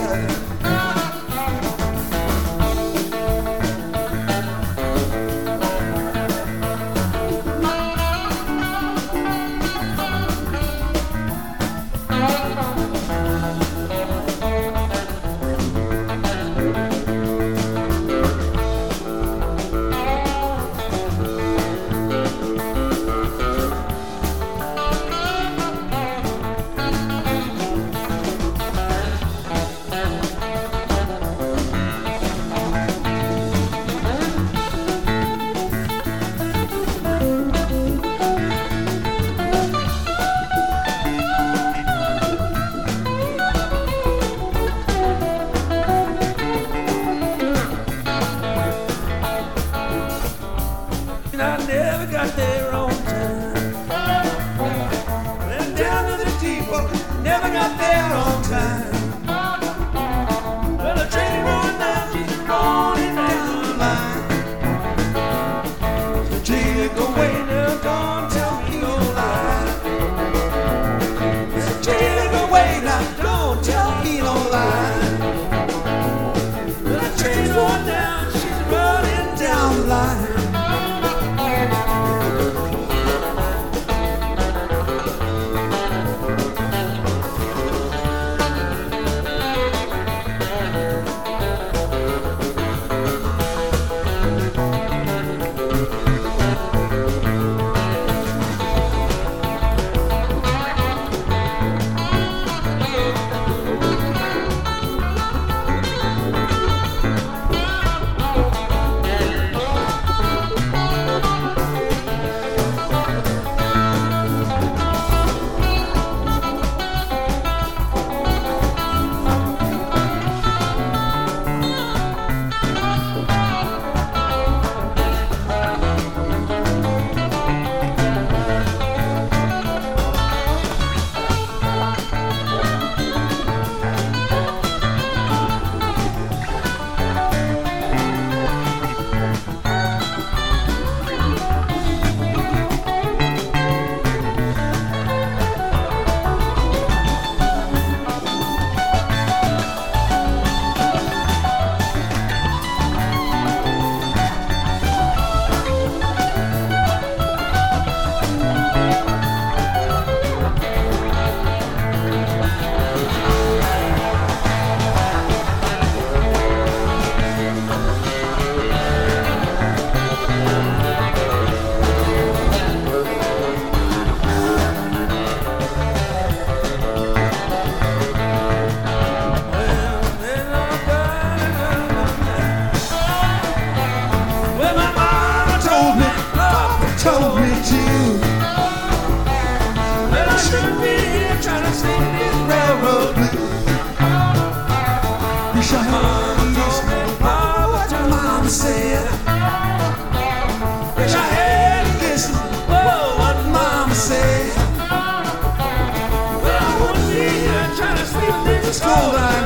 I never got there on time. Went down to the depot, never got there on time. Well, the train rolling down, she's rolling down the line. So take away now, don't tell me no lie. So take away now, don't tell me no lie. Well, the train's rolling down, she's rolling down the line. Told me to. Well, I shouldn't be here trying to sing this railroad blues. You should have listened to what your mama said. Wish I had listened to what mama said. Well, I wouldn't be here trying to sleep this cold night.